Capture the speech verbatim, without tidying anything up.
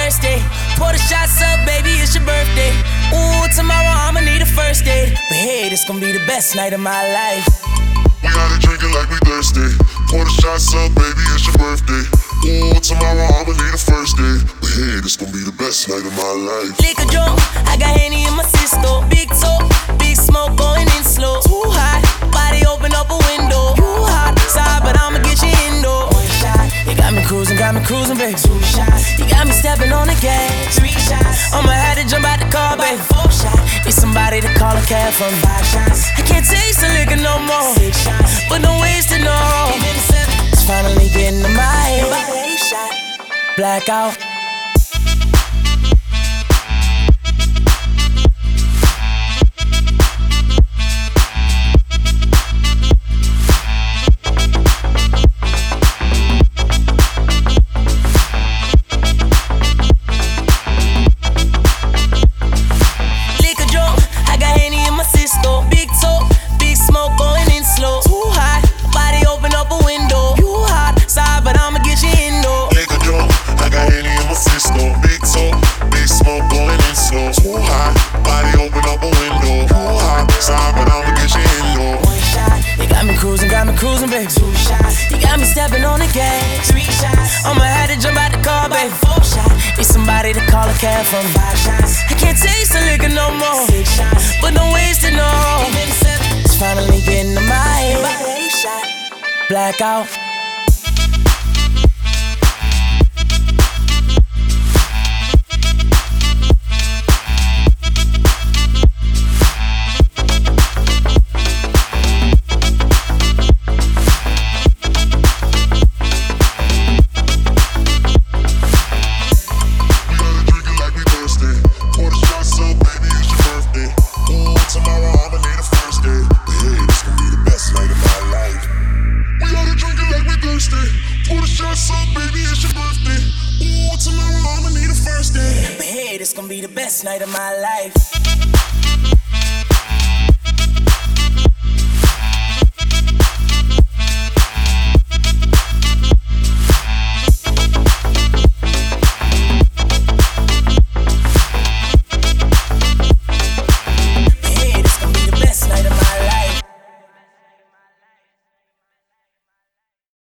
thirsty. Pour the shots up, baby, it's your birthday. Ooh, tomorrow I'ma need a first date. But hey, this gon' be the best night of my life. We gotta drink it like we thirsty. Pour the shots up, baby, it's your birthday. Ooh, tomorrow I'ma need a first date. But hey, this gon' be the best night of my life. Liquor drunk, I got Henny in my system. Big talk, big smoke going in slow. Too hot, body open up a window. You hot, side, but I'ma get you indoor. One shot, you got me cruising, got me cruising, baby. Two shots, you got me stepping on the gas. Three shots, I'ma have to jump out the car, baby. Four shots, need somebody to call a cab from. Five shots, I can't taste the liquor no more. Six shots, but don't waste it no. Even seven, it's finally getting to my head. Eight shot, blackout. Cruising, baby. Two shots, you got me stepping on the gas. Three shots, I'ma have to jump out the car, baby. Four shots, need somebody to call a cab from. Five shots, I can't taste the liquor no more. Six shots, but don't waste it no. Even seven, it's finally getting to my head. Eight shot, blackout. It's gonna be the best night of my life.